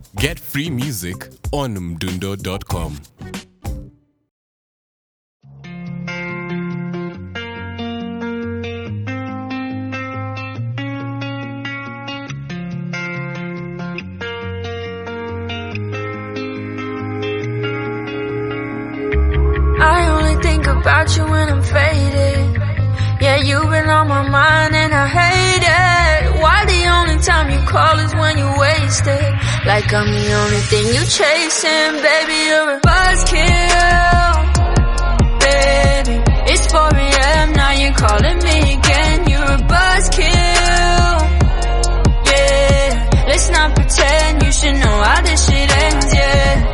Get free music on mdundo.com. I only think about you when I'm faded. Yeah, you've been on my mind and I hate it. Why the only time you call is when you're wasted? Like I'm the only thing you chasing. Baby, you're a buzzkill. Baby, it's 4 a.m. now you're calling me again. You're a buzzkill. Yeah, let's not pretend. You should know how this shit ends, yeah.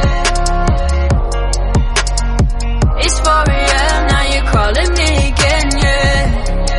It's 4 a.m. now you're calling me again, yeah.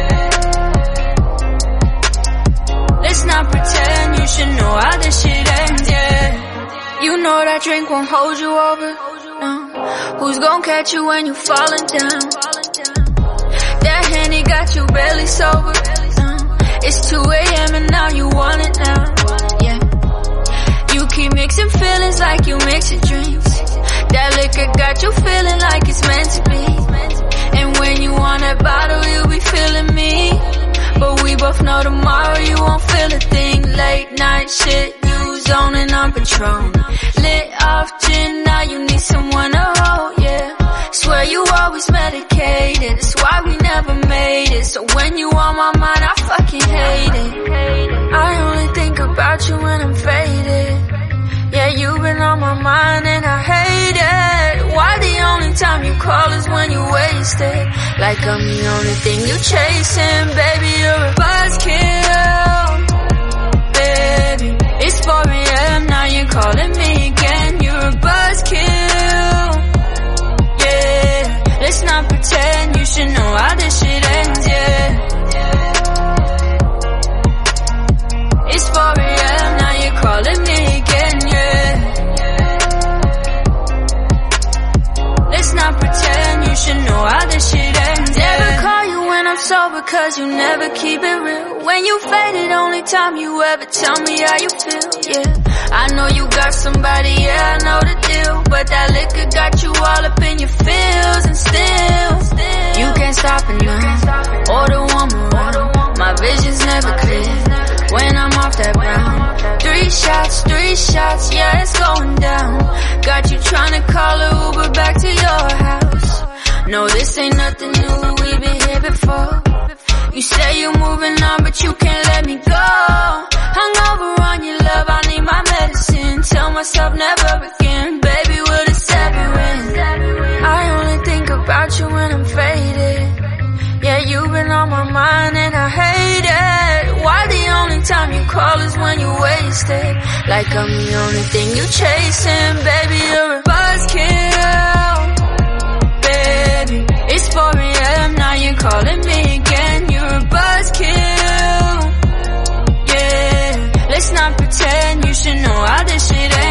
Let's not pretend. You should know how this shit ends, yeah. You know that drink won't hold you over, no. Who's gonna catch you when you falling down? That Henny got you barely sober, no. It's 2 a.m. and now you want it now, yeah. You keep mixing feelings like you mix your dreams. That liquor got you feeling like it's meant to be. And when you want that bottle, you'll be feeling me. But we both know tomorrow you won't feel a thing. Late night shit, you zoning on Patron. Lit off gin, now you need someone to hold, yeah. Swear you always medicated, it's why we never made it. So when you on my mind, I fucking hate it. I only think about you when I'm faded. Yeah, you've been on my mind and I hate it. Why the only time you call is when you're wasted? Like I'm the only thing you chasing. Baby, you're a buzzkill. Baby, it's 4 a.m. now you're calling me again. You're a buzzkill. Yeah, let's not pretend. You should know how this shit ends, yeah. It's 4 a.m. now you're calling me again, yeah. Let's not pretend. You should know how this shit ends, yeah. Never call you when I'm sober cause you never keep it real. When you faded, only time you ever tell me how you feel, yeah. I know you got somebody, yeah, I know the deal. But that liquor got you all up in your feels. And still, you can't stop it now. Order one more, my vision's never clear when I'm off that brown. 3 shots, yeah, it's going down. Got you trying to call a Uber back to your house. No, this ain't nothing new, we've been here before. You say you're moving on, but you can't let me go. Hungover on your love, I need my medicine. Tell myself never again, baby, will this ever end? I only think about you when I'm faded. Yeah, you've been on my mind and I hate it. Why the only time you call is when you're wasted? Like I'm the only thing you chasing. Baby, you're a buzzkill. Baby, it's 4 a.m. now you're calling me again. You're a buzzkill. Yeah, let's not pretend. You should know how this shit ends.